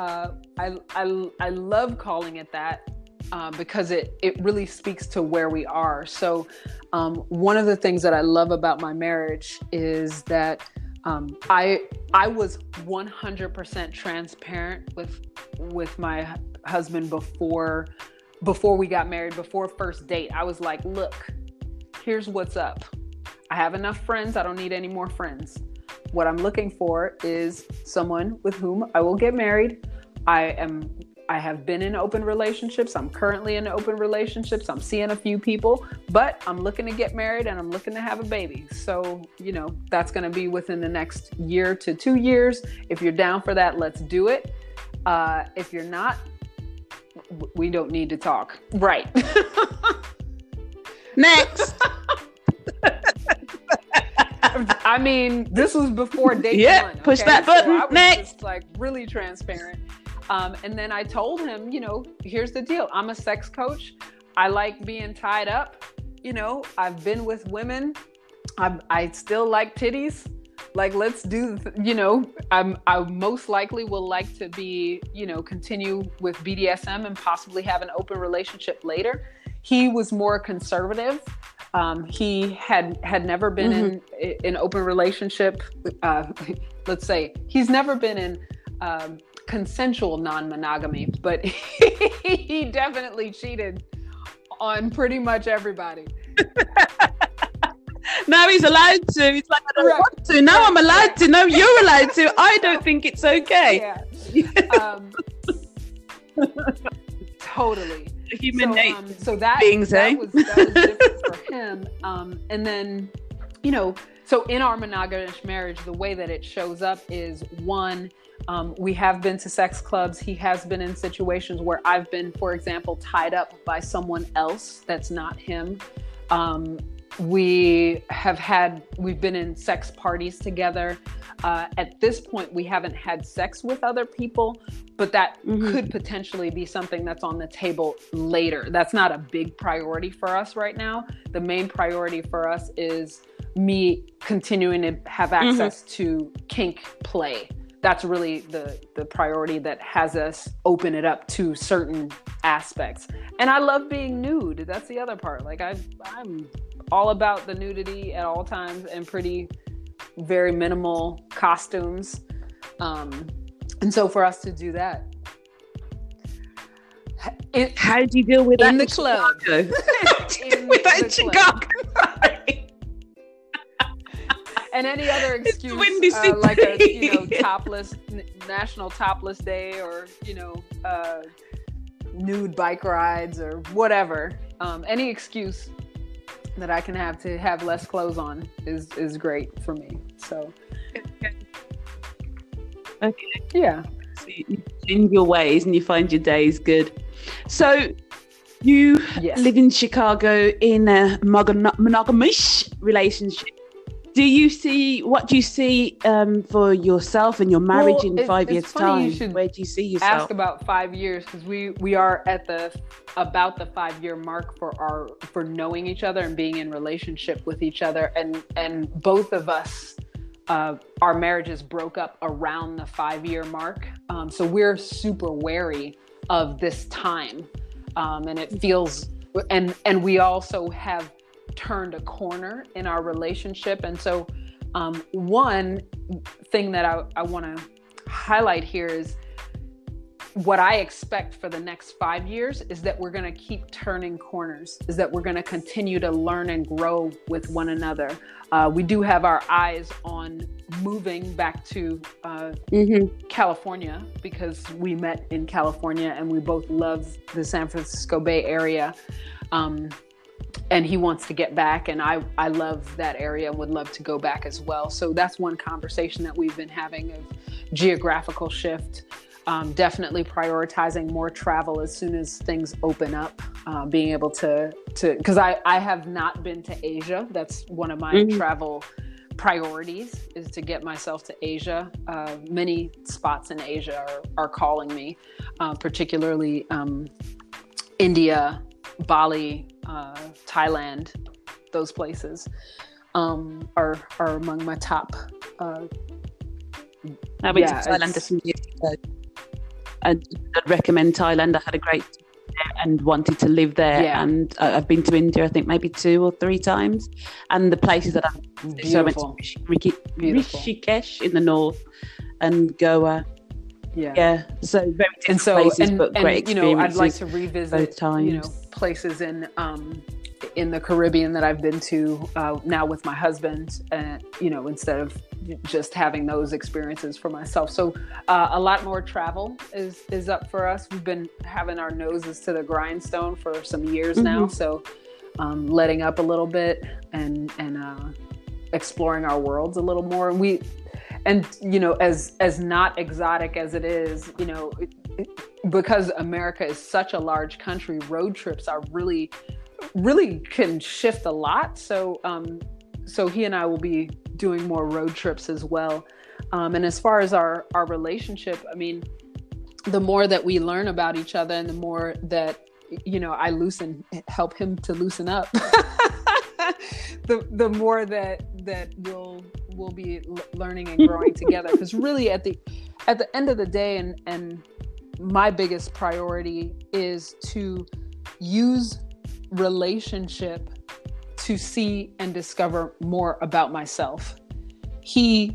I love calling it that because it really speaks to where we are. So one of the things that I love about my marriage is that I was 100% transparent with my husband before we got married, before first date. I was like, look, here's what's up. I have enough friends. I don't need any more friends. What I'm looking for is someone with whom I will get married. I have been in open relationships. I'm currently in open relationships. I'm seeing a few people, but I'm looking to get married and I'm looking to have a baby. So, that's going to be within the next year to 2 years. If you're down for that, let's do it. If you're not, we don't need to talk. Right. Next. I mean, this was before day one. Okay? Push that button. So I was Next. just like really transparent. And then I told him, here's the deal. I'm a sex coach. I like being tied up. I've been with women. I still like titties. Like, let's do, I most likely will like to be, continue with BDSM and possibly have an open relationship later. He was more conservative. He had never been in an open relationship. Let's say he's never been in consensual non-monogamy, but he definitely cheated on pretty much everybody. Now he's allowed to. He's like, I don't want to. No, I'm allowed to. No, you're allowed to. I don't think it's okay. Yeah. Totally. Human nature. So that was different for him. And then, so in our monogamous marriage, the way that it shows up is one, we have been to sex clubs. He has been in situations where I've been, for example, tied up by someone else that's not him. We've been in sex parties together. At this point, we haven't had sex with other people, but that could potentially be something that's on the table later. That's not a big priority for us right now. The main priority for us is me continuing to have access to kink play. That's really the priority that has us open it up to certain aspects. And I love being nude. That's the other part. Like I'm all about the nudity at all times and very minimal costumes. And so for us to do that. How do you deal with that in the club? Without Chicago. And any other excuse, like topless National Topless Day, or nude bike rides, or whatever. Any excuse that I can have to have less clothes on is great for me. So, okay, yeah. So you change your ways and you find your days good. So you live in Chicago in a monogamous relationship. What do you see for yourself and your marriage in 5 years' time? Where do you see yourself? Ask about 5 years, because we are at about the 5-year mark for knowing each other and being in relationship with each other, and both of us, our marriages broke up around the 5-year mark. So we're super wary of this time, and it feels, and we also have turned a corner in our relationship. And so one thing that I want to highlight here is what I expect for the next 5 years is that we're going to keep turning corners, is that we're going to continue to learn and grow with one another. We do have our eyes on moving back to California, because we met in California and we both love the San Francisco Bay Area. And he wants to get back, and I love that area and would love to go back as well. So that's one conversation that we've been having, of geographical shift, definitely prioritizing more travel as soon as things open up, being able to, because I have not been to Asia. That's one of my travel priorities, is to get myself to Asia. Many spots in Asia are calling me, particularly India, Bali, Thailand. Those places are among my top. I went to Thailand a few years ago. I'd recommend Thailand. I had a great time there and wanted to live there. Yeah. And I've been to India, I think maybe 2 or 3 times. And the places that so I went to Rishikesh in the north and Goa. Yeah. So very different places, but great experiences. I'd like to revisit both times. Places in the Caribbean that I've been to now with my husband, instead of just having those experiences for myself. So a lot more travel is up for us. We've been having our noses to the grindstone for some years now. So letting up a little bit and exploring our worlds a little more. and as not exotic as it is, because America is such a large country, road trips are really can shift a lot. So he and I will be doing more road trips as well. And as far as our relationship, I mean, the more that we learn about each other and the more that, I help him to loosen up, the more that we'll be learning and growing together. Because really at the end of the day, and my biggest priority is to use relationship to see and discover more about myself. He's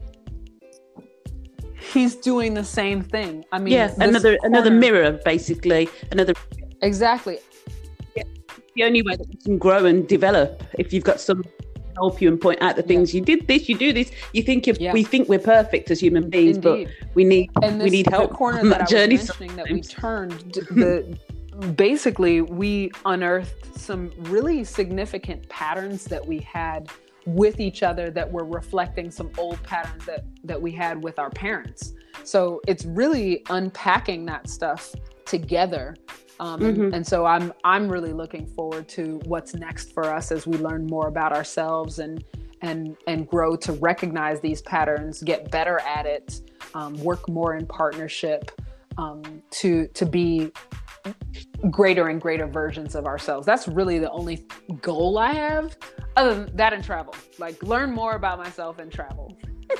doing the same thing. I mean, another mirror, basically. Exactly. The only way that you can grow and develop, if you've got some help you and point out the things, you did this, you do this, we think we're perfect as human beings. Indeed. But we need help. The corner that journey I was mentioning that we turned, basically we unearthed some really significant patterns that we had with each other that were reflecting some old patterns that we had with our parents. So it's really unpacking that stuff together. And so I'm really looking forward to what's next for us as we learn more about ourselves and grow to recognize these patterns, get better at it, work more in partnership, to be greater and greater versions of ourselves. That's really the only goal I have, other than that, and travel. Like, learn more about myself and travel.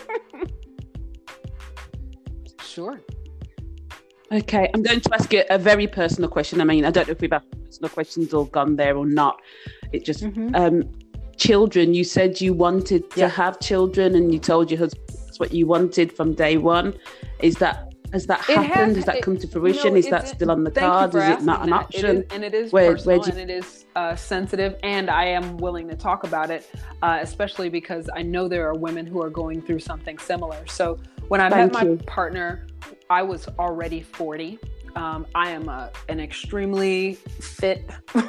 Sure. Okay, I'm going to ask you a very personal question. I mean, I don't know if we've had personal questions or gone there or not. It just, children, you said you wanted to have children, and you told your husband that's what you wanted from day one. Has that happened? Has that come to fruition? Is that still on the cards? Is it not an option? It is personal, and it is sensitive, and I am willing to talk about it, especially because I know there are women who are going through something similar. So when I met my partner, I was already 40. I am an extremely fit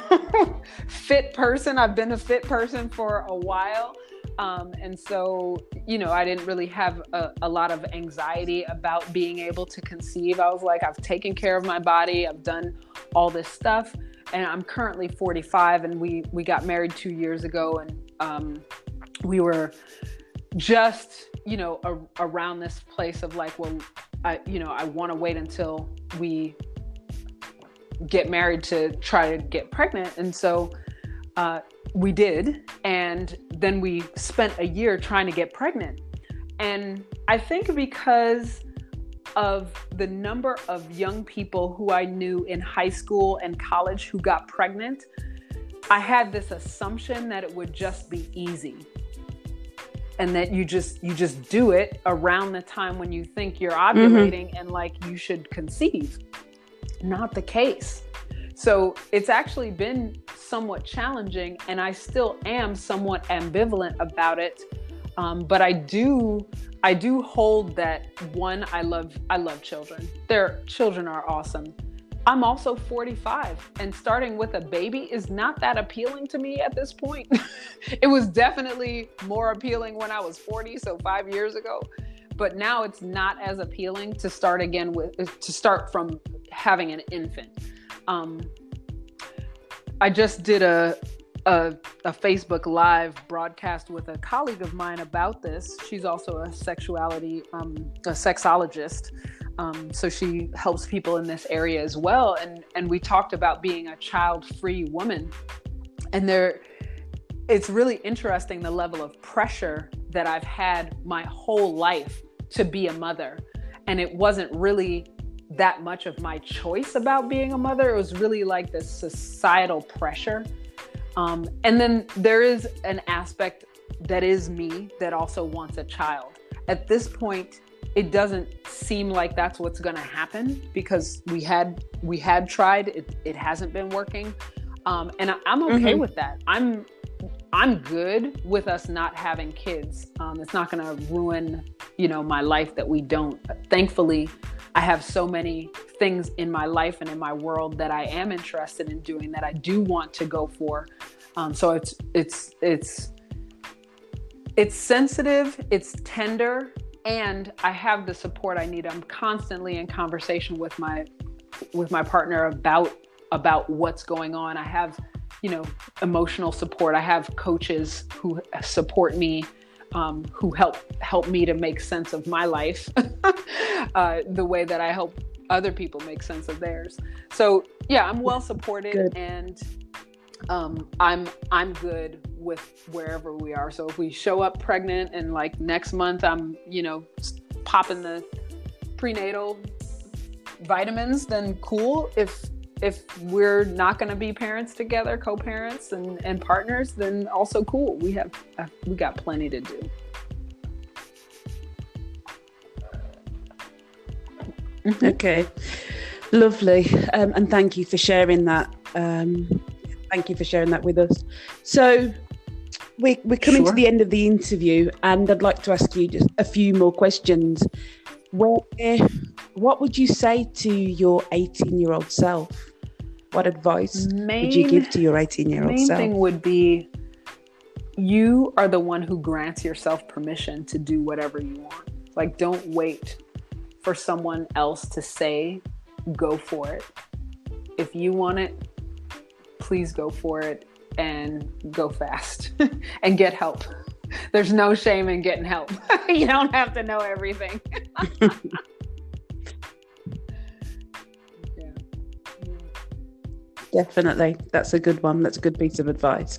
person. I've been a fit person for a while. And so, I didn't really have a lot of anxiety about being able to conceive. I was like, I've taken care of my body. I've done all this stuff. And I'm currently 45, and we got married 2 years ago. And we were just, around this place of like, well, I want to wait until we get married to try to get pregnant. And so we did. And then we spent a year trying to get pregnant. And I think because of the number of young people who I knew in high school and college who got pregnant, I had this assumption that it would just be easy. And that you just do it around the time when you think you're ovulating and like you should conceive. Not the case. So it's actually been somewhat challenging, and I still am somewhat ambivalent about it. But I do hold that, one, I love children. Children are awesome. I'm also 45, and starting with a baby is not that appealing to me at this point. It was definitely more appealing when I was 40, so 5 years ago. But now it's not as appealing to start from having an infant. I just did a Facebook Live broadcast with a colleague of mine about this. She's also a sexologist. So she helps people in this area as well. And we talked about being a child-free woman. And it's really interesting, the level of pressure that I've had my whole life to be a mother. And it wasn't really that much of my choice about being a mother. It was really like this societal pressure. And then there is an aspect that is me that also wants a child. At this point, it doesn't seem like that's what's going to happen, because we had tried. It hasn't been working, and I'm okay with that. I'm good with us not having kids. It's not going to ruin, my life that we don't. Thankfully, I have so many things in my life and in my world that I am interested in doing, that I do want to go for. So it's sensitive, it's tender. and I have the support I need. I'm constantly in conversation with my partner about what's going on. I have, emotional support. I have coaches who support me, who help me to make sense of my life, the way that I help other people make sense of theirs. So yeah, I'm well supported. Good. And I'm good with wherever we are. So if we show up pregnant and like next month I'm, popping the prenatal vitamins, then cool. If we're not going to be parents together, co-parents and partners, then also cool. We got plenty to do. Okay, lovely. And thank you for sharing that. Thank you for sharing that with us. So we're coming to the end of the interview, and I'd like to ask you just a few more questions. What would you say to your 18-year-old self? What advice would you give to your 18-year-old self? Main thing would be, you are the one who grants yourself permission to do whatever you want. Like, don't wait for someone else to say, go for it. If you want it, please go for it, and go fast and get help. There's no shame in getting help. You don't have to know everything. Definitely. That's a good one. That's a good piece of advice.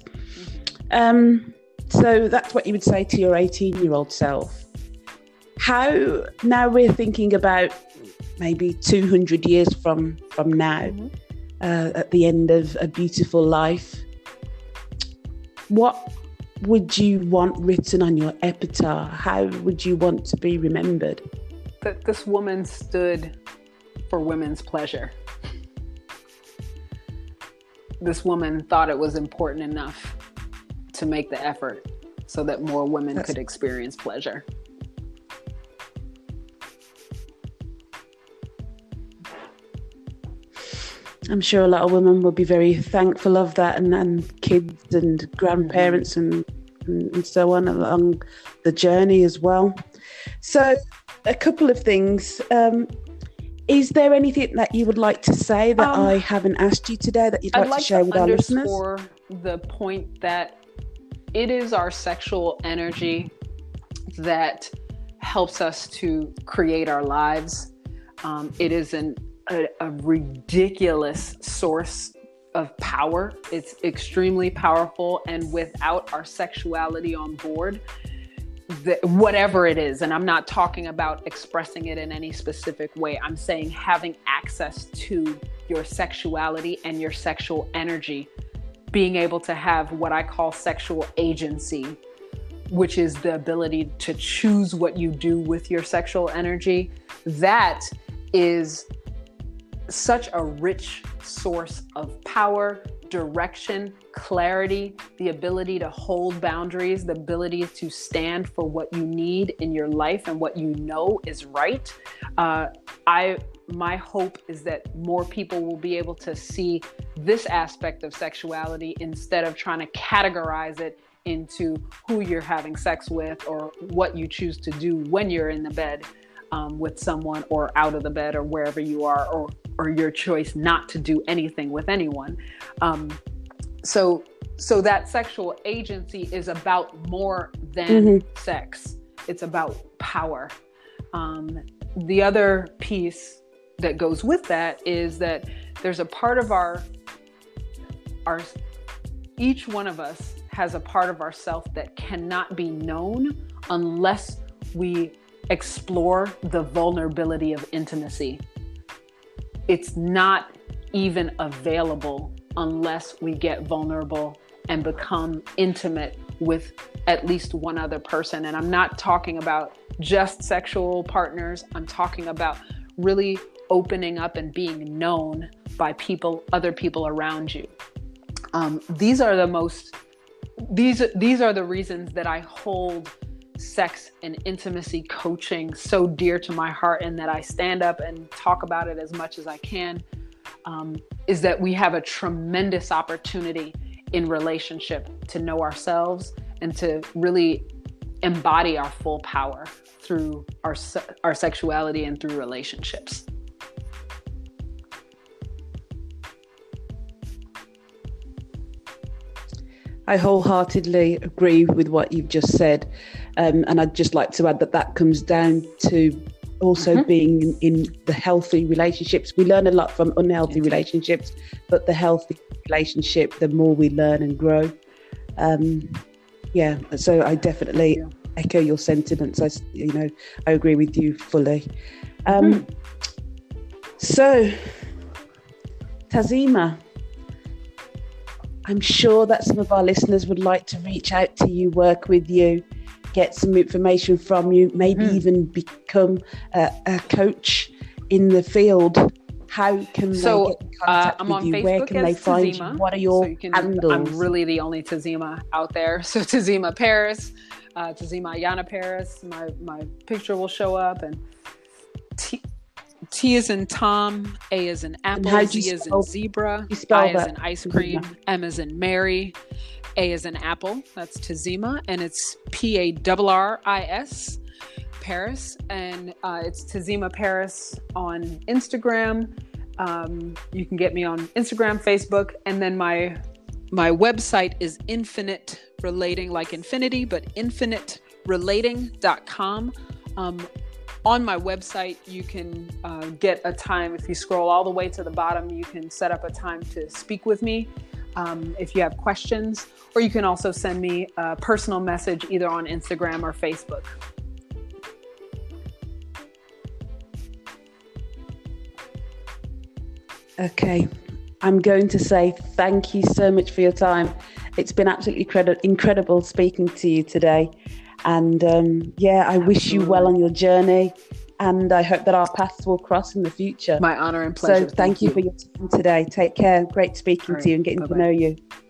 So that's what you would say to your 18-year-old self. How, now we're thinking about maybe 200 years from now, at the end of a beautiful life, what would you want written on your epitaph? How would you want to be remembered? That this woman stood for women's pleasure. This woman thought it was important enough to make the effort so that more women could experience pleasure. I'm sure a lot of women will be very thankful of that, and kids and grandparents and so on along the journey as well. So a couple of things. Is there anything that you would like to say that I haven't asked you today that you'd like to share with our listeners? I'd like to underscore the point that it is our sexual energy that helps us to create our lives. It is a ridiculous source of power. It's extremely powerful, and without our sexuality on board, whatever it is, and I'm not talking about expressing it in any specific way, I'm saying having access to your sexuality and your sexual energy, being able to have what I call sexual agency, which is the ability to choose what you do with your sexual energy. That is such a rich source of power, direction, clarity, the ability to hold boundaries, the ability to stand for what you need in your life and what you know is right. My hope is that more people will be able to see this aspect of sexuality instead of trying to categorize it into who you're having sex with or what you choose to do when you're in the bed with someone, or out of the bed, or wherever you are, or your choice not to do anything with anyone. So that sexual agency is about more than sex. It's about power. The other piece that goes with that is that there's a part of our each one of us has a part of ourself that cannot be known unless we explore the vulnerability of intimacy. It's not even available unless we get vulnerable and become intimate with at least one other person. And I'm not talking about just sexual partners. I'm talking about really opening up and being known by other people around you. These are the reasons that I hold sex and intimacy coaching so dear to my heart, and that I stand up and talk about it as much as I can, is that we have a tremendous opportunity in relationship to know ourselves and to really embody our full power through our sexuality and through relationships. I wholeheartedly agree with what you've just said. And I'd just like to add that comes down to also being in the healthy relationships. We learn a lot from unhealthy relationships, but the healthy relationship, the more we learn and grow. So I definitely echo your sentiments. I agree with you fully. So, Tazima, I'm sure that some of our listeners would like to reach out to you, work with you, get some information from you, maybe even become a coach in the field. How can they get in contact I'm with on you? Facebook. Where can they find Tazima. you? What are your handles? I'm really the only Tazima out there. So Tazima Paris, Tazima Ayana Paris. My picture will show up, and T is in Tom, A is in Apple, Z is in Zebra, I is in ice cream, M is in Mary, A is in Apple. That's Tazima, and it's PARRIS, Paris, and it's Tazima Paris on Instagram. You can get me on Instagram, Facebook, and then my website is Infinite Relating, like infinity, but infiniterelating.com. On my website, you can get a time. If you scroll all the way to the bottom, you can set up a time to speak with me if you have questions, or you can also send me a personal message either on Instagram or Facebook. Okay, I'm going to say thank you so much for your time. It's been absolutely incredible speaking to you today. And I wish you well on your journey. And I hope that our paths will cross in the future. My honor and pleasure. So thank you for your time today. Take care. Great speaking to you and getting to know you.